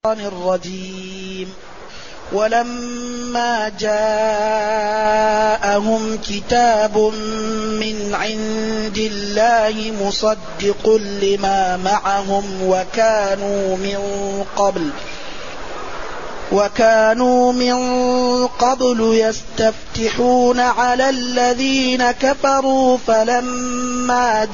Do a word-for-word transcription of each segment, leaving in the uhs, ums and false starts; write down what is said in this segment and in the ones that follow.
الرجيم. ولما جاءهم كتاب من عند الله مصدق لما معهم وكانوا من قبل وكانوا من قبل يستفتحون على الذين كفروا فلما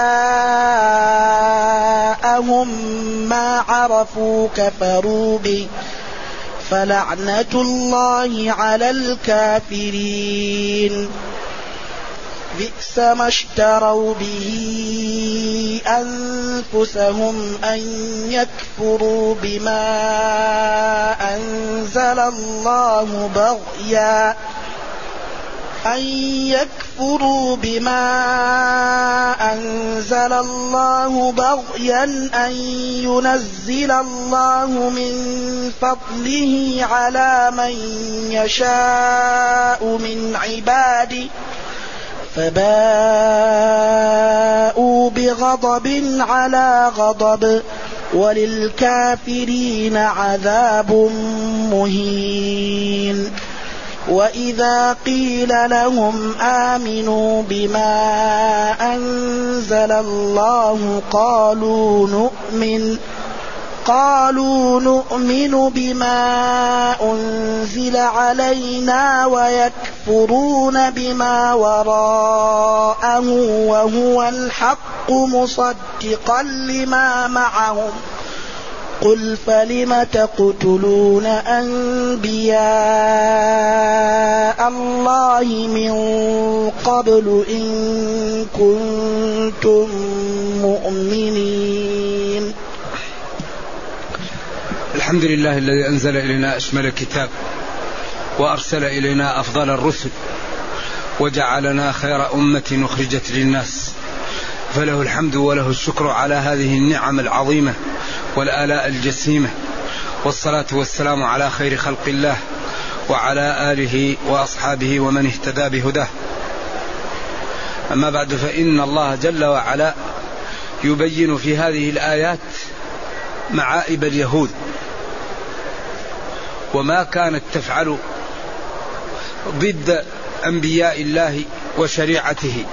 جاءهم ما عرفوا كفروا به فلعنة الله على الكافرين. بئس ما اشتروا به أنفسهم أن يكفروا بما أنزل الله بغيا أن يكفروا بما أنزل الله بغيا أن ينزل الله من فضله على من يشاء من عباده فباءوا بغضب على غضب وللكافرين عذاب مهين. وإذا قيل لهم آمنوا بما أنزل الله قالوا نؤمن قالوا نؤمن بما أنزل علينا ويكفرون بما وراءه وهو الحق مصدقا لما معهم قل فلم تقتلون أنبياء الله من قبل إن كنتم مؤمنين. الحمد لله الذي أنزل إلينا أشمل الكتاب وأرسل إلينا أفضل الرسل وجعلنا خير أمة أخرجت للناس، فله الحمد وله الشكر على هذه النعم العظيمة والآلاء الجسيمة، والصلاة والسلام على خير خلق الله وعلى آله وأصحابه ومن اهتدى بهداه. أما بعد، فإن الله جل وعلا يبين في هذه الآيات معائب اليهود وما كانت تفعل ضد أنبياء الله وشريعته،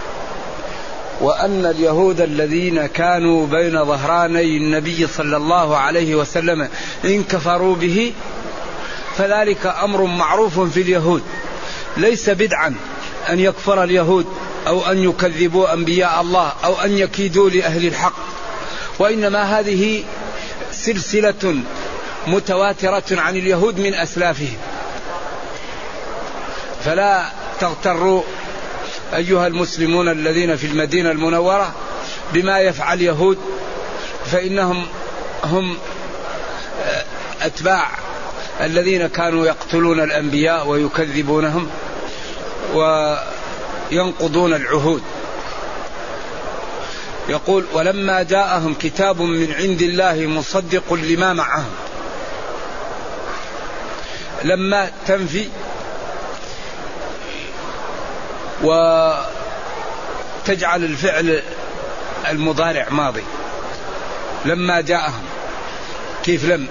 وأن اليهود الذين كانوا بين ظهراني النبي صلى الله عليه وسلم إن كفروا به فذلك أمر معروف في اليهود، ليس بدعا أن يكفر اليهود أو أن يكذبوا أنبياء الله أو أن يكيدوا لأهل الحق، وإنما هذه سلسلة متواترة عن اليهود من أسلافهم. فلا تغتروا أيها المسلمون الذين في المدينة المنورة بما يفعل اليهود، فإنهم هم أتباع الذين كانوا يقتلون الأنبياء ويكذبونهم وينقضون العهود. يقول ولما جاءهم كتاب من عند الله مصدق لما معهم. لما تنفي وتجعل الفعل المضارع ماضي. لما جاءهم، كيف لم؟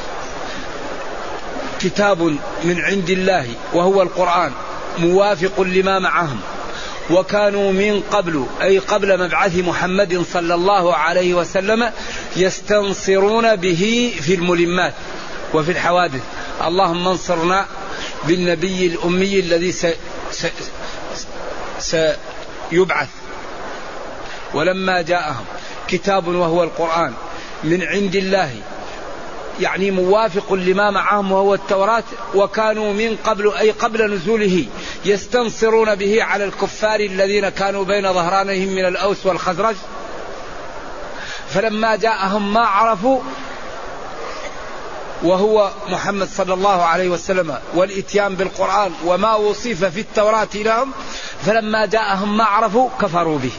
كتاب من عند الله وهو القرآن موافق لما معهم وكانوا من قبل أي قبل مبعث محمد صلى الله عليه وسلم يستنصرون به في الملمات وفي الحوادث. اللهم انصرنا بالنبي الأمي الذي س... س... سيبعث. ولما جاءهم كتاب وهو القرآن من عند الله يعني موافق لما معهم وهو التوراة، وكانوا من قبل أي قبل نزوله يستنصرون به على الكفار الذين كانوا بين ظهرانهم من الأوس والخزرج. فلما جاءهم ما عرفوا وهو محمد صلى الله عليه وسلم والإتيان بالقرآن وما وصف في التوراة لهم، فلما جاءهم ما عرفوا كفروا به.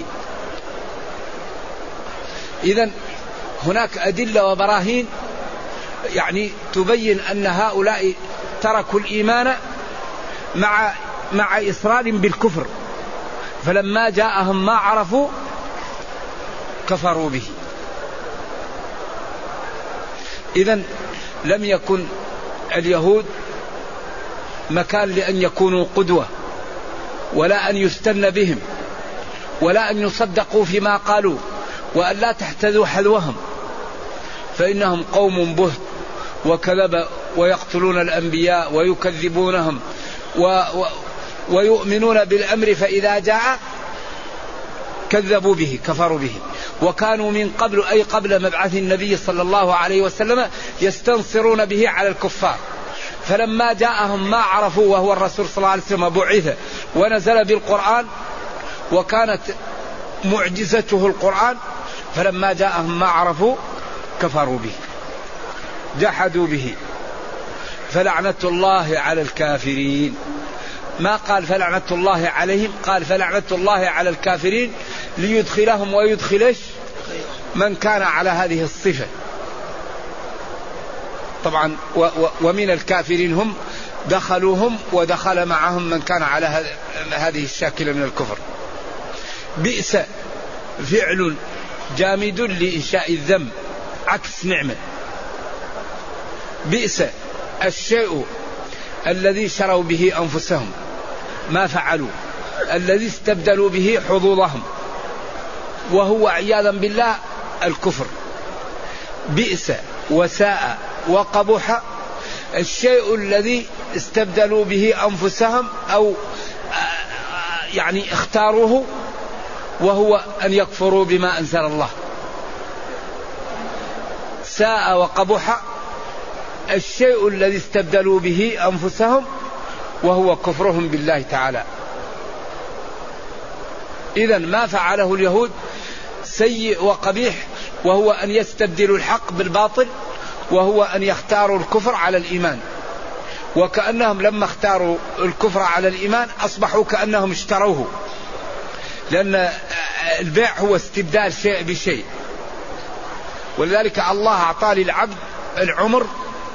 إذن هناك أدلة وبراهين يعني تبين أن هؤلاء تركوا الإيمان مع مع إصرار بالكفر، فلما جاءهم ما عرفوا كفروا به. إذن لم يكن اليهود مكان لأن يكونوا قدوة، ولا أن يستن بهم، ولا أن يصدقوا فيما قالوا، وأن لا تحتذوا حذوهم، فإنهم قوم بهت وكذب ويقتلون الأنبياء ويكذبونهم و و ويؤمنون بالأمر فإذا جاء كذبوا به كفروا به. وكانوا من قبل أي قبل مبعث النبي صلى الله عليه وسلم يستنصرون به على الكفار، فلما جاءهم ما عرفوا وهو الرسول صلى الله عليه وسلم بعث ونزل بالقرآن وكانت معجزته القرآن، فلما جاءهم ما عرفوا كفروا به جحدوا به فلعنة الله على الكافرين. ما قال فلعنة الله عليهم، قال فلعنة الله على الكافرين ليدخلهم ويدخلش من كان على هذه الصفة. طبعا و و ومن الكافرين هم دخلوهم ودخل معهم من كان على هذه الشاكلة من الكفر. بئس فعل جامد لإنشاء الذنب عكس نعمة. بئس الشيء الذي شروا به أنفسهم ما فعلوا، الذي استبدلوا به حظوظهم، وهو عياذا بالله الكفر. بئس وساء وقبح الشيء الذي استبدلوا به أنفسهم أو يعني اختاروه، وهو أن يكفروا بما أنزل الله. ساء وقبح الشيء الذي استبدلوا به أنفسهم وهو كفرهم بالله تعالى. إذن ما فعله اليهود سيء وقبيح، وهو أن يستبدلوا الحق بالباطل، وهو أن يختاروا الكفر على الإيمان. وكأنهم لما اختاروا الكفر على الإيمان أصبحوا كأنهم اشتروه، لأن البيع هو استبدال شيء بشيء. ولذلك الله أعطى للعبد العمر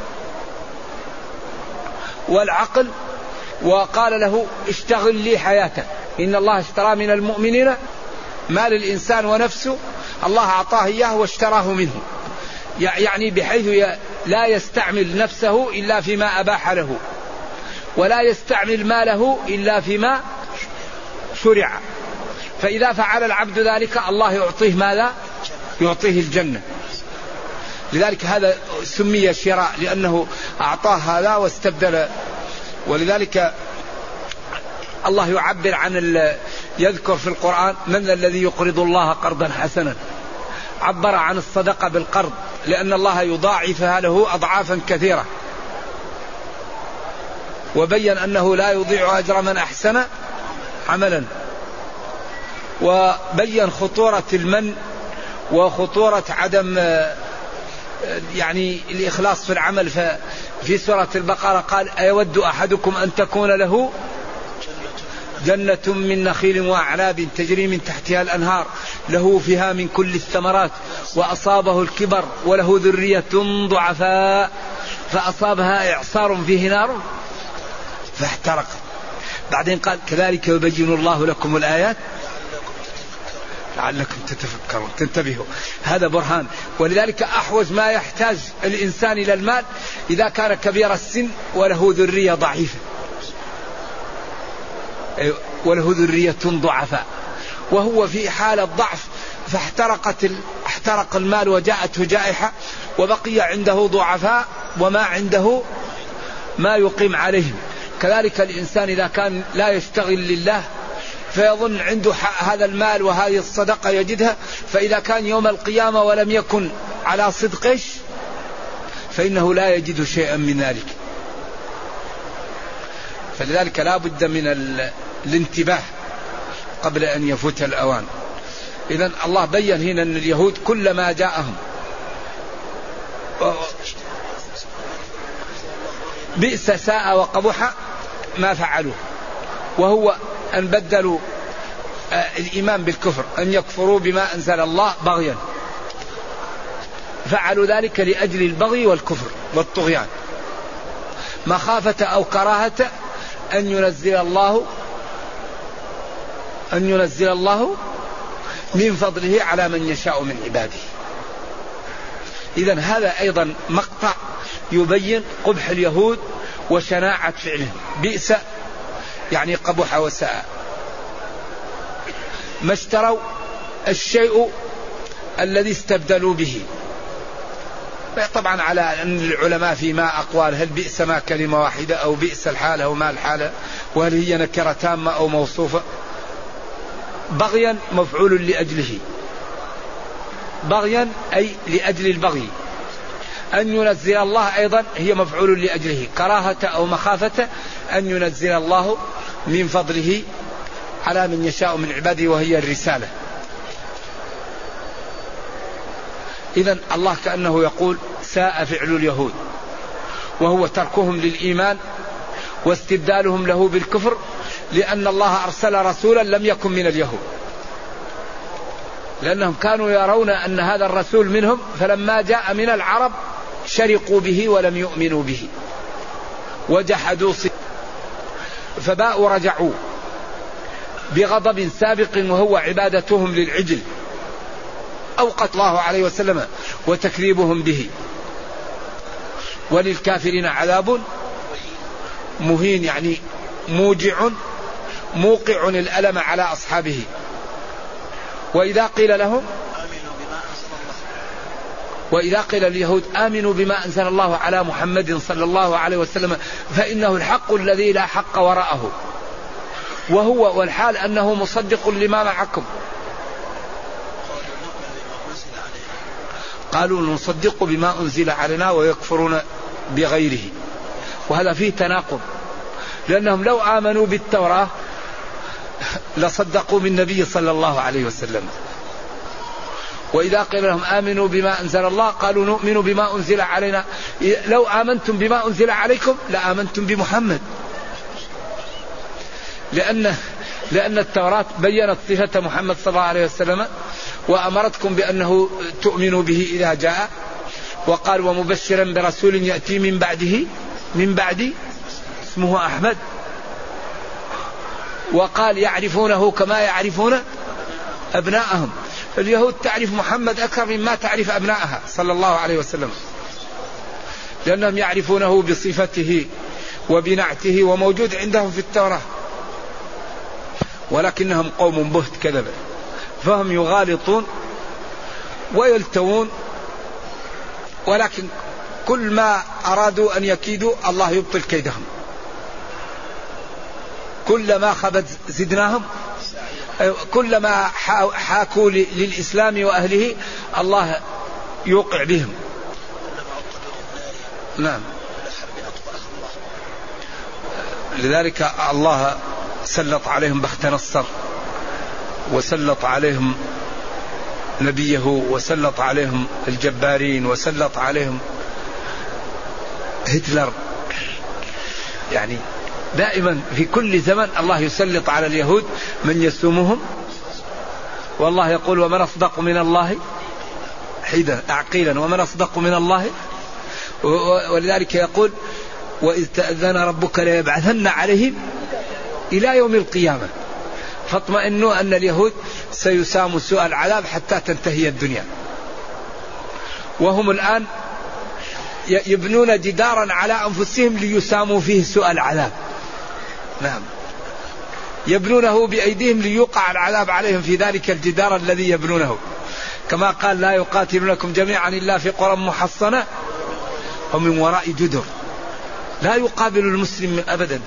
والعقل وقال له اشتغل لي حياتك. إن الله اشترى من المؤمنين مال الإنسان ونفسه، الله أعطاه إياه واشتراه منه، يعني بحيث لا يستعمل نفسه إلا فيما أباح له، ولا يستعمل ماله إلا فيما شرع. فإذا فعل العبد ذلك الله يعطيه ماذا؟ يعطيه الجنة. لذلك هذا سمي شراء، لأنه أعطاه هذا واستبدل. ولذلك الله يعبر عن يذكر في القرآن من الذي يقرض الله قرضا حسنا، عبر عن الصدقة بالقرض لأن الله يضاعفها له أضعافا كثيرة، وبين أنه لا يضيع أجر من أحسن عملا، وبين خطورة المن وخطورة عدم يعني الإخلاص في العمل. في سورة البقرة قال أيود أحدكم أن تكون له جنة من نخيل وأعناب تجري من تحتها الأنهار له فيها من كل الثمرات وأصابه الكبر وله ذرية ضعفاء فأصابها إعصار فيه نار فاحترق. بعدين قال كذلك يبين الله لكم الآيات لعلكم تتفكرون تنتبهوا. هذا برهان. ولذلك أحوج ما يحتاج الإنسان إلى المال إذا كان كبير السن وله ذرية ضعيفة وله ذرية ضعفاء، وهو في حالة ضعف فاحترقت احترق المال وجاءته جائحة وبقي عنده ضعفاء وما عنده ما يقيم عليهم. كذلك الإنسان إذا كان لا يشتغل لله فيظن عنده هذا المال وهذه الصدقة يجدها، فإذا كان يوم القيامة ولم يكن على صدقش فإنه لا يجد شيئا من ذلك. فلذلك لا بد من الانتباه قبل أن يفوت الأوان. إذن الله بيّن هنا أن اليهود كلما جاءهم بئس ساء وقبح ما فعلوه، وهو أن بدلوا الإيمان بالكفر، أن يكفروا بما أنزل الله بغيا، فعلوا ذلك لأجل البغي والكفر والطغيان مخافة أو كراهة أن ينزل الله أن ينزل الله من فضله على من يشاء من عباده. إذن هذا أيضا مقطع يبين قبح اليهود وشناعة فعلهم. بئس يعني قبح وساء. ما اشتروا الشيء الذي استبدلوا به. طبعا على أن العلماء فيما أقوال، هل بئس ما كلمة واحدة أو بئس الحالة أو ما الحالة، وهل هي نكرة تامة أو موصوفة. بغيا مفعول لأجله، بغيا أي لأجل البغي. أن ينزل الله أيضا هي مفعول لأجله، كراهة أو مخافة أن ينزل الله من فضله على من يشاء من عباده وهي الرسالة. إذن الله كأنه يقول ساء فعل اليهود، وهو تركهم للإيمان واستبدالهم له بالكفر، لأن الله أرسل رسولا لم يكن من اليهود، لأنهم كانوا يرون أن هذا الرسول منهم، فلما جاء من العرب شرقوا به ولم يؤمنوا به وجحدوا صدقه، فباءوا رجعوا بغضب سابق وهو عبادتهم للعجل أو قتل الله عليه وسلم وتكذيبهم به. وللكافرين عذاب مهين، يعني موجع موقع الألم على أصحابه. وإذا قيل لهم وإذا قيل اليهود آمنوا بما أنزل الله على محمد صلى الله عليه وسلم فإنه الحق الذي لا حق وراءه، وهو والحال أنه مصدق لما معكم. قالوا نصدق بما أنزل علينا ويكفرون بغيره، وهذا فيه تناقض، لأنهم لو آمنوا بالتوراة لصدقوا بالنبي صلى الله عليه وسلم. وإذا قيل لهم آمنوا بما أنزل الله قالوا نؤمن بما أنزل علينا، لو آمنتم بما أنزل عليكم لآمنتم بمحمد، لأن لأن التوراة بيّنت صفة محمد صلى الله عليه وسلم وأمرتكم بأنه تؤمنوا به إذا جاء، وقال ومبشرا برسول يأتي من بعده من بعد اسمه أحمد، وقال يعرفونه كما يعرفون أبناءهم. اليهود تعرف محمد أكثر مما تعرف أبنائها صلى الله عليه وسلم، لأنهم يعرفونه بصفته وبنعته وموجود عندهم في التوراة، ولكنهم قوم بهت كذبة، فهم يغالطون ويلتوون، ولكن كل ما أرادوا أن يكيدوا الله يبطل كيدهم. كلما خبت زدناهم، كلما حاكوا للإسلام وأهله الله يوقع بهم. نعم، لذلك الله سلط عليهم بخت نصر، وسلط عليهم نبيه، وسلط عليهم الجبارين، وسلط عليهم هتلر. يعني دائما في كل زمن الله يسلط على اليهود من يسومهم، والله يقول ومن أصدق من الله حيدا عقيلا ومن أصدق من الله. ولذلك يقول وإذ تأذن ربك ليبعثن عليهم إلى يوم القيامة، فاطمئنوا أن اليهود سيساموا سوء العذاب حتى تنتهي الدنيا. وهم الآن يبنون جدارا على أنفسهم ليساموا فيه سوء العذاب. نعم، يبنونه بأيديهم ليوقع العذاب عليهم في ذلك الجدار الذي يبنونه، كما قال لا يقاتلونكم جميعا إلا في قرى محصنة ومن وراء جدر، لا يقابل المسلم أبدا.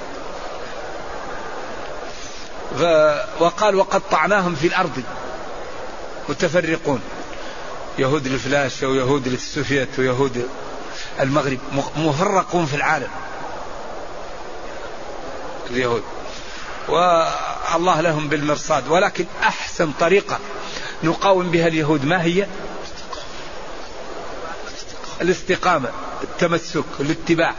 وقال وقطعناهم في الأرض متفرقون، يهود الفلاش ويهود السوفيت ويهود المغرب مفرقون في العالم اليهود، والله لهم بالمرصاد. ولكن أحسن طريقة نقاوم بها اليهود ما هي؟ الاستقامة، التمسك، الاتباع،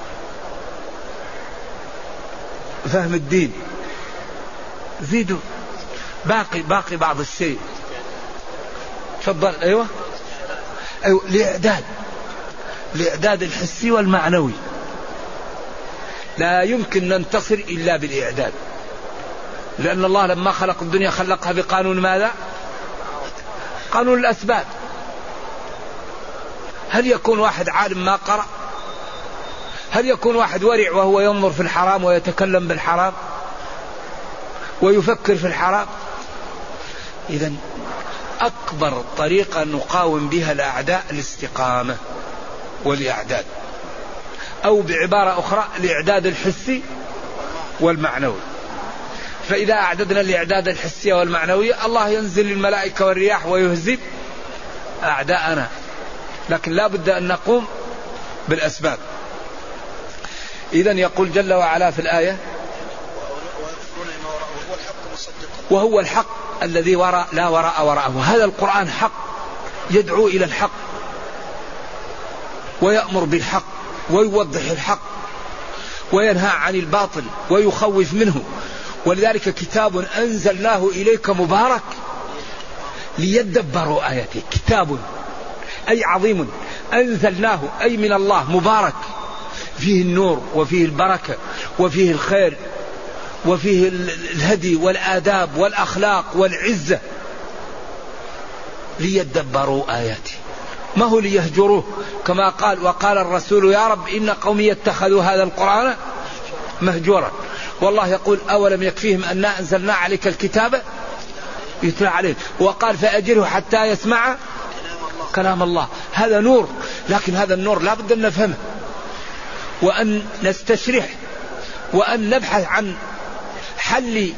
فهم الدين. زيدوا باقي باقي بعض الشيء. تفضل. أيوة أيوة الإعداد، الإعداد الحسي والمعنوي. لا يمكن ننتصر إلا بالإعداد، لأن الله لما خلق الدنيا خلقها بقانون ماذا؟ قانون الأسباب. هل يكون واحد عالم ما قرأ هل يكون واحد ورع وهو ينظر في الحرام ويتكلم بالحرام ويفكر في الحرام؟ إذن أكبر طريقة نقاوم بها الأعداء الاستقامة والإعداد، أو بعبارة أخرى الإعداد الحسي والمعنوي. فإذا أعددنا الإعداد الحسي والمعنوي الله ينزل الملائكة والرياح ويهزم أعداءنا، لكن لا بد أن نقوم بالأسباب. إذن يقول جل وعلا في الآية وهو الحق الذي وراء لا وراء وراءه. هذا القرآن حق، يدعو إلى الحق ويأمر بالحق ويوضح الحق وينهى عن الباطل ويخوف منه. ولذلك كتاب أنزلناه إليك مبارك ليدبروا آياته. كتاب أي عظيم، أنزلناه أي من الله، مبارك، فيه النور وفيه البركة وفيه الخير وفيه الهدي والآداب والأخلاق والعزة، ليدبروا آياته، ما هو ليهجروه كما قال وقال الرسول يا رب إن قومي اتخذوا هذا القرآن مهجورا. والله يقول أولم يكفيهم أن أنزلنا عليك الكتاب يتلى عليه، وقال فأجره حتى يسمع كلام الله. هذا نور، لكن هذا النور لا بد أن نفهمه وأن نستشرح وأن نبحث عن حل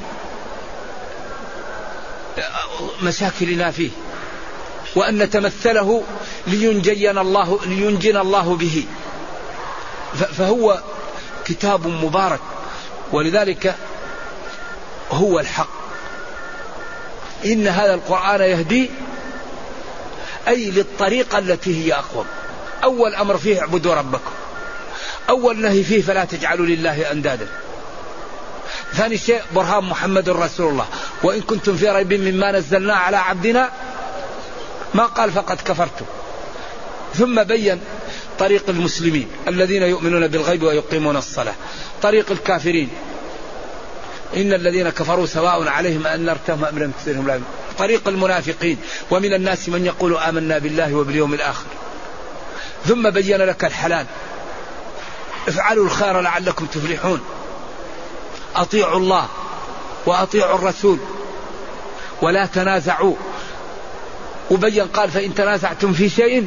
مشاكلنا فيه وأن نتمثله لينجينا الله لينجينا الله به. فهو كتاب مبارك، ولذلك هو الحق. إن هذا القرآن يهدي أي للطريقة التي هي أقوم. أول أمر فيه اعبدوا ربكم، أول نهي فيه فلا تجعلوا لله أندادا. ثاني شيء برهان محمد رسول الله، وإن كنتم في ريب مما نزلنا على عبدنا، ما قال فقد كفرتم. ثم بين طريق المسلمين الذين يؤمنون بالغيب ويقيمون الصلاة، طريق الكافرين إن الذين كفروا سواء عليهم أنذرتهم أم لم تنذرهم لا يؤمنون، طريق المنافقين ومن الناس من يقول آمنا بالله وباليوم الآخر. ثم بين لك الحلال، افعلوا الخير لعلكم تفلحون، أطيعوا الله وأطيعوا الرسول ولا تنازعوا. وبين قال فإن تنازعتم في شيء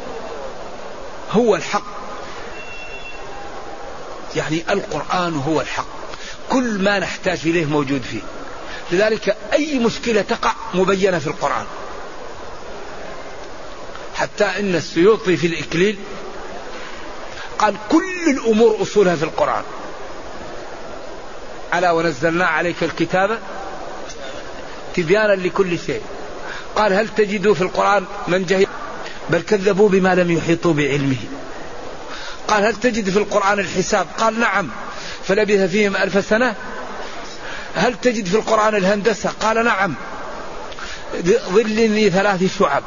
هو الحق. يعني القرآن هو الحق، كل ما نحتاج إليه موجود فيه. لذلك أي مشكلة تقع مبينة في القرآن. حتى إن السيوطي في الإكليل قال كل الأمور أصولها في القرآن. ألا ونزلنا عليك الكتاب تبيانا لكل شيء. قال هل تجدوا في القرآن من جهل بل كذبوا بما لم يحيطوا بعلمه. قال هل تجد في القرآن الحساب؟ قال نعم فلبث فيهم ألف سنة. هل تجد في القرآن الهندسة؟ قال نعم ظل ذي ثلاث شعب.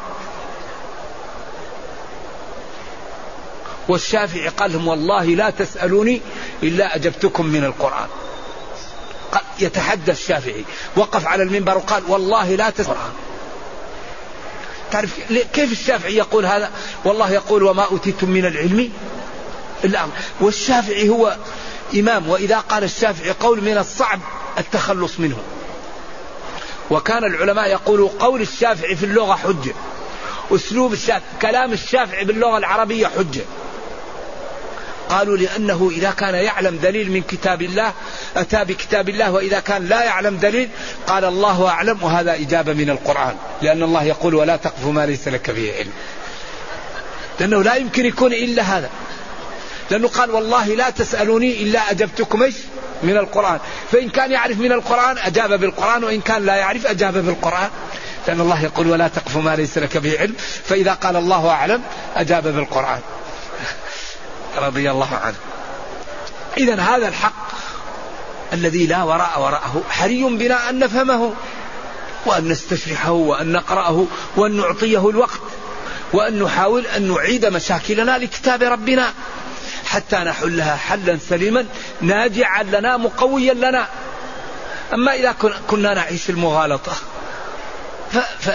والشافعي قال لهم والله لا تسألوني إلا أجبتكم من القرآن. يتحدى الشافعي، وقف على المنبر وقال والله لا تسألوني. تعرف كيف الشافعي يقول هذا؟ والله يقول وما أوتيتم من العلم إلا. والشافعي هو إمام، وإذا قال الشافعي قول من الصعب التخلص منه. وكان العلماء يقولوا قول الشافعي في اللغة حجة، أسلوب الشافعي كلام الشافعي باللغة العربية حجة. قالوا لأنه إذا كان يعلم دليل من كتاب الله أتى بكتاب الله، وإذا كان لا يعلم دليل قال الله أعلم، وهذا إجابة من القرآن، لأن الله يقول ولا تقف ما ليس لك به علم. لأنه لا يمكن يكون إلا هذا، لأنه قال والله لا تسألوني إلا أجبتكم إيش من القرآن. فإن كان يعرف من القرآن أجاب بالقرآن، وإن كان لا يعرف أجاب بالقرآن، لأن الله يقول ولا تقف ما ليس لك به علم. فإذا قال الله أعلم أجاب بالقرآن رضي الله عنه. إذن هذا الحق الذي لا وراء وراءه حري بنا أن نفهمه وأن نستشرحه وأن نقرأه وأن نعطيه الوقت وأن نحاول أن نعيد مشاكلنا لكتاب ربنا حتى نحلها حلا سليما ناجعا لنا مقويا لنا. أما إذا كنا نعيش المغالطة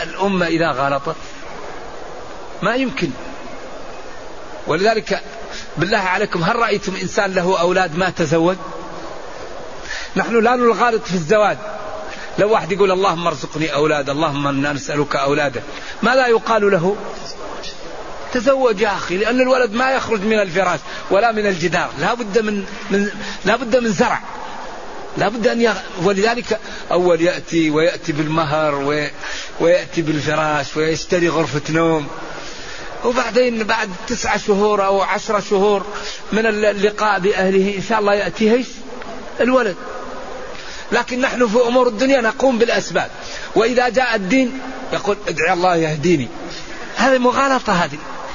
فالأمة إذا غلطت ما يمكن. ولذلك بالله عليكم هل رأيتم إنسان له أولاد ما تزوج؟ نحن لا نغالط في الزواج. لو واحد يقول اللهم ارزقني أولاد، اللهم إنا نسألك أولادا، ما لا يقال له تزوج يا أخي؟ لأن الولد ما يخرج من الفراش ولا من الجدار، لا بد من, من, لا بد من زرع، لا بد أن يغ... ولذلك أول يأتي ويأتي بالمهر و... ويأتي بالفراش ويشتري غرفة نوم، وبعدين بعد تسعة شهور أو عشرة شهور من اللقاء بأهله إن شاء الله يأتيه الولد. لكن نحن في أمور الدنيا نقوم بالأسباب، وإذا جاء الدين يقول ادعي الله يهديني. هذه مغالطة. هذه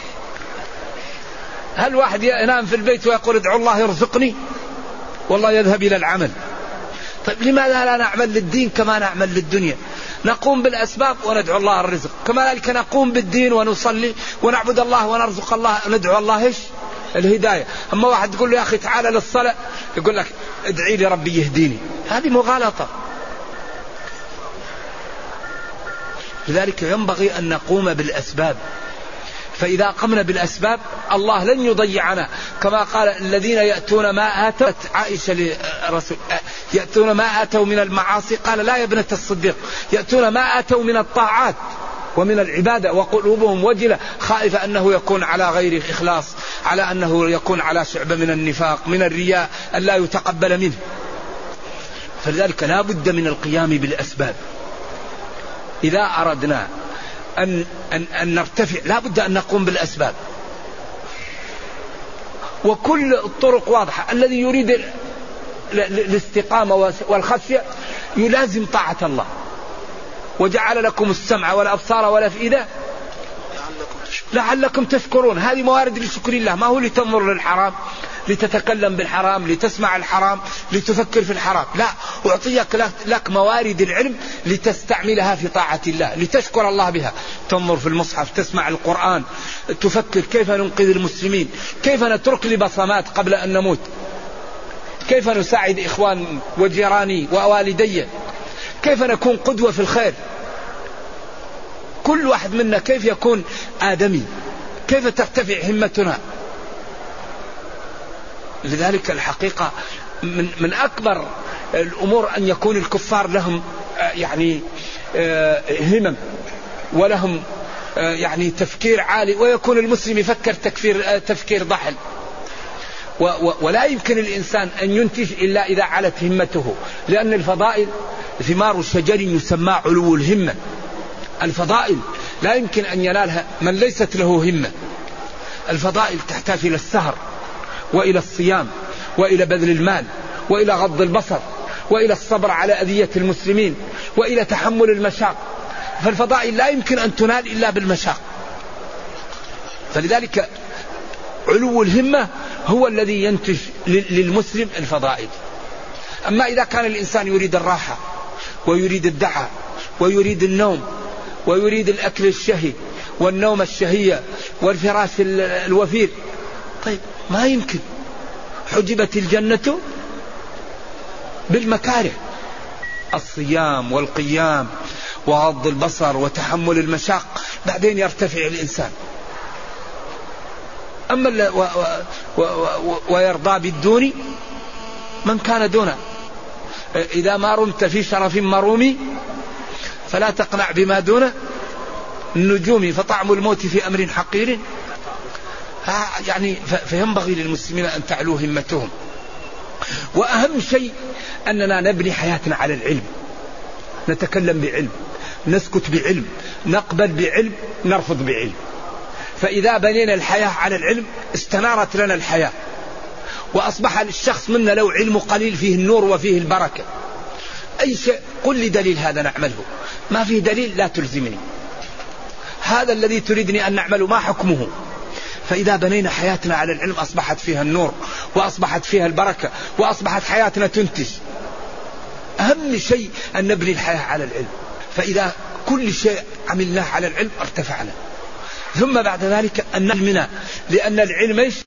هل واحد ينام في البيت ويقول ادعو الله يرزقني والله يذهب إلى العمل؟ طيب لماذا لا نعمل للدين كما نعمل للدنيا؟ نقوم بالأسباب وندعو الله الرزق، كما ذلك نقوم بالدين ونصلي ونعبد الله ونرزق الله وندعو الله إيش؟ الهداية. أما واحد تقول له يا أخي تعالى للصلاة يقول لك ادعي لي ربي يهديني، هذه مغالطة. لذلك ينبغي أن نقوم بالأسباب، فإذا قمنا بالأسباب الله لن يضيعنا، كما قال الذين يأتون ما آتوا عائشة لرسول يأتون ما آتوا من المعاصي، قال لا يا ابنة الصديق، يأتون ما آتوا من الطاعات ومن العبادة وقلوبهم وجلة خائفة أنه يكون على غير إخلاص، على أنه يكون على شعبة من النفاق من الرياء أن لا يتقبل منه. فلذلك لا بد من القيام بالأسباب. إذا أردنا أن, أن, أن نرتفع لا بد أن نقوم بالأسباب، وكل الطرق واضحة. الذي يريد الاستقامة والخشية يلازم طاعة الله، وجعل لكم السمع والأبصار والأفئدة لعلكم تشكرون. هذه موارد لشكر الله، ما هو لتنظر للحرام، لتتكلم بالحرام، لتسمع الحرام، لتفكر في الحرام. لا، أعطيك لك موارد العلم لتستعملها في طاعة الله، لتشكر الله بها. تنظر في المصحف، تسمع القرآن، تفكر كيف ننقذ المسلمين، كيف نترك لبصمات قبل أن نموت، كيف نساعد إخوان وجيراني ووالدي، كيف نكون قدوة في الخير. كل واحد منا كيف يكون آدمي، كيف ترتفع همتنا. لذلك الحقيقة من, من أكبر الأمور أن يكون الكفار لهم يعني همم ولهم يعني تفكير عالي، ويكون المسلم يفكر تفكير, تفكير ضحل. ولا يمكن الإنسان أن ينتج إلا إذا علت همته، لأن الفضائل ثمار شجر يسمى علو الهمة. الفضائل لا يمكن أن ينالها من ليست له همة. الفضائل تحتاج إلى السهر وإلى الصيام وإلى بذل المال وإلى غض البصر وإلى الصبر على أذية المسلمين وإلى تحمل المشاق. فالفضائل لا يمكن أن تنال إلا بالمشاق. فلذلك علو الهمة هو الذي ينتج للمسلم الفضائل. أما إذا كان الإنسان يريد الراحة ويريد الدعاء ويريد النوم ويريد الأكل الشهي والنوم الشهية والفراش الوفير، طيب ما يمكن. حجبت الجنة بالمكاره، الصيام والقيام وغض البصر وتحمل المشاق، بعدين يرتفع الإنسان. أما و و و ويرضى بالدون من كان دونه. إذا ما رمت في شرف مرومي فلا تقنع بما دون النجوم، فطعم الموت في أمر حقير. يعني فينبغي للمسلمين أن تعلو همتهم. وأهم شيء أننا نبني حياتنا على العلم، نتكلم بعلم، نسكت بعلم، نقبل بعلم، نرفض بعلم. فإذا بنينا الحياة على العلم استنارت لنا الحياة، وأصبح الشخص منا لو علم قليل فيه النور وفيه البركة. أي شيء قل لي دليل هذا نعمله، ما فيه دليل لا تلزمني. هذا الذي تريدني أن نعمله ما حكمه. فإذا بنينا حياتنا على العلم أصبحت فيها النور وأصبحت فيها البركة وأصبحت حياتنا تنتج. أهم شيء أن نبني الحياة على العلم، فإذا كل شيء عملناه على العلم ارتفعنا. ثم بعد ذلك أن نعلمنا، لأن العلم